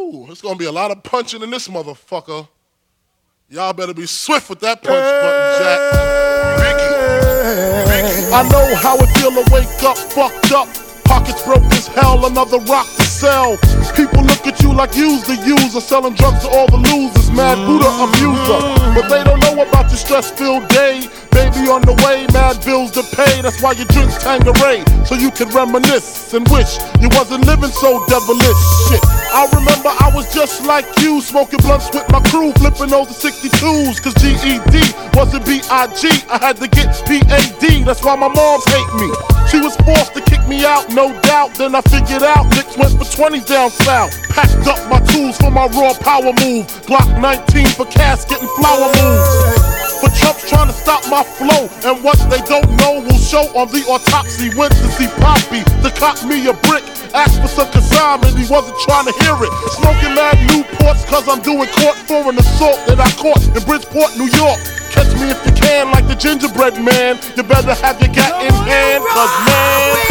Ooh, it's gonna be a lot of punching in this motherfucker. Y'all better be swift with that punch button, Jack. Ricky. I know how it feel to wake up fucked up. Pockets broke as hell, another rock to sell. People look at you like you's the user, selling drugs to all the losers, mad Buddha abuser. But they don't know about your stress-filled day. Baby on the way, mad bills to pay. That's why you drink Tanqueray, so you can reminisce and wish you wasn't living so devilish. Shit, I remember I was just like you, smoking blunts with my crew, flipping those 62s. Cause GED wasn't B.I.G. I had to get P.A.D. That's why my moms hate me. She was forced to kick me out, no doubt. Then I figured out Nicks went for 20s down south. Packed up my tools for my raw power move. Glock 19 for casket and flower moves. But Trump's trying to stop my flow, and what they don't know will show on the autopsy. Went to see Poppy to cop me a brick. Asked for some consignment, he wasn't trying to hear it. Smoking mad Newports cause I'm doing court for an assault that I caught in Bridgeport, New York. Catch me if you can like the gingerbread man. You better have your gat in hand, cause man,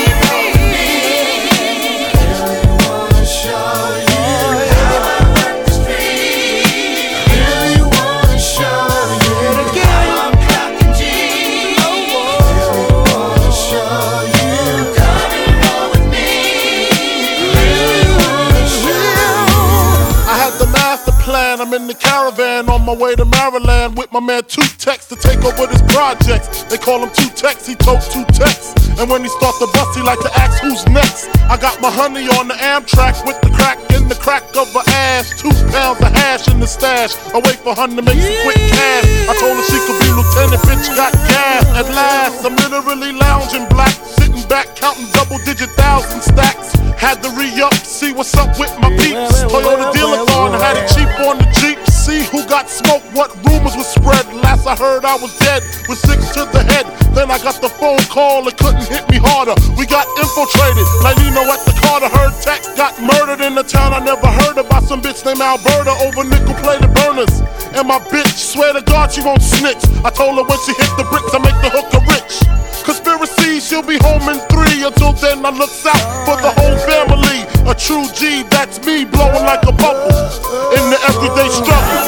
I'm in the caravan on my way to Maryland with my man Two Tex to take over this projects. They call him Two Tex, he told Two Tex. And when he starts to bust, he like to ask who's next. I got my honey on the Amtrak with the crack in the crack of her ass. 2 pounds of hash in the stash. I wait for her to make some quick cash. I told her she could be lieutenant, bitch got gas. At last, I'm literally lounging black, sitting back counting double-digit thousand stacks. Had to re-up, see what's up with my peeps. Toyota dealer car and had it cheap on the Jeep. See who got smoked, what rumors was spread. Last I heard I was dead with 6 to the head. Then I got the phone call, it couldn't hit me harder. We got infiltrated, like Nino at the Carter. Heard Tech got murdered in the town I never heard about. Some bitch named Alberta over nickel-plated burners. And my bitch, swear to God she won't snitch. I told her when she hit the bricks I make the hooker rich. Conspiracy, she'll be home in 3. Until then I looks out for the whole family. A true G, that's me, blowing like a bubble in the everyday struggle.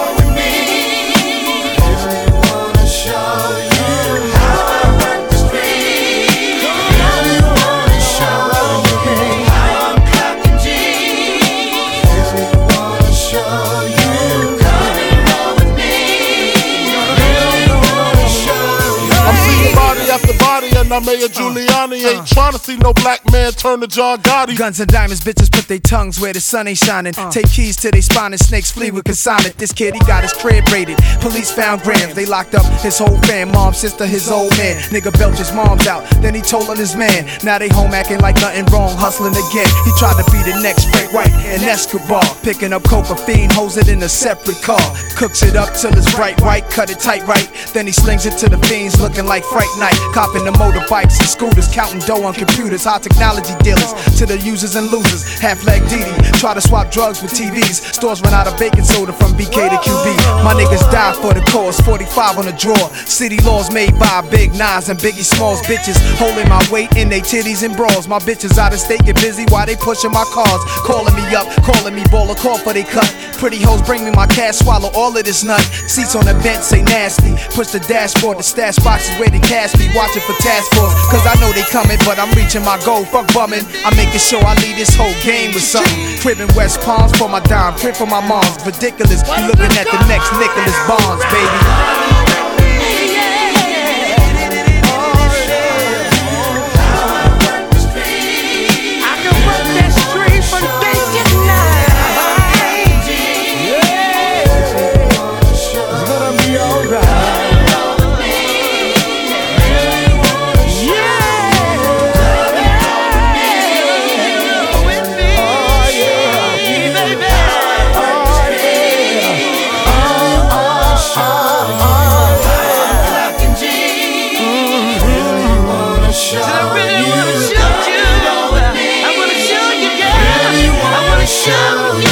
And I Mayor Giuliani ain't trying to see no black man turn to John Gotti. Guns and diamonds, bitches put their tongues where the sun ain't shining. Take keys to they spine and snakes flee with consignment. This kid, he got his crib raided. Police found grams, they locked up his whole fam. Mom, sister, his old man. Nigga belched his mom's out, then he told on his man. Now they home acting like nothing wrong, hustling again. He tried to be the next Frank White and Escobar. Picking up cocaine, hose it in a separate car. Cooks it up till it's bright white, cut it tight right. Then he slings it to the fiends looking like Fright Night. Copping the motorbikes and scooters, counting dough on computers. High technology dealers to the users and losers. Half leg Didi, try to swap drugs with TVs. Stores run out of baking soda from BK to QB. My niggas die for the cause, 45 on the drawer. City laws made by Big Nas and Biggie Smalls. Bitches holding my weight in they titties and bras. My bitches out of state get busy while they pushing my cars. Calling me up, calling me baller, call for they cut. Pretty hoes bring me my cash, swallow all of this nut. Seats on the bench say nasty. Push the dashboard, the stash boxes where they cash be. Watching for task force, cause I know they coming, but I'm reaching my goal. Fuck bumming, I'm making sure I lead this whole game with something. Crib in West Palms for my dime, crib for my mom's. Ridiculous, you looking at the next Nicholas Bonds, baby. Show you.